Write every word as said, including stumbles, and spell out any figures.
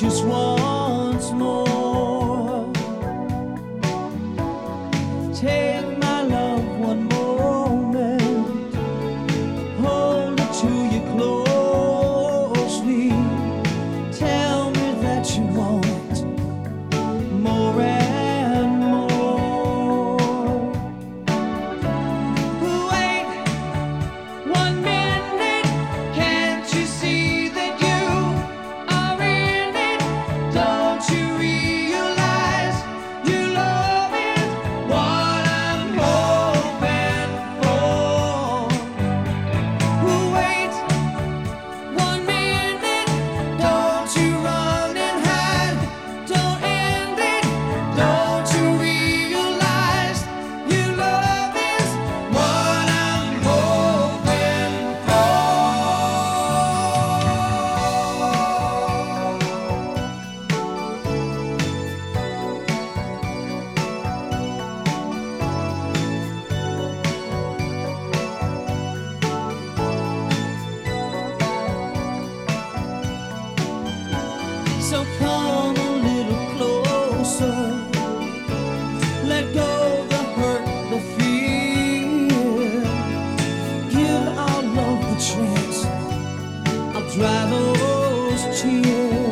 just once more. Take my love one moment, hold it to you closely. Tell me that you want more and more. Wait one minute, can't you see that you are in it? Don't you realize you love is what I'm hoping for? Wait one minute, don't you run and hide, don't end it. Don't you realize you love is what I'm hoping for? So come a little closer, let go the hurt, the fear. Give our love the chance, I'll dry those tears.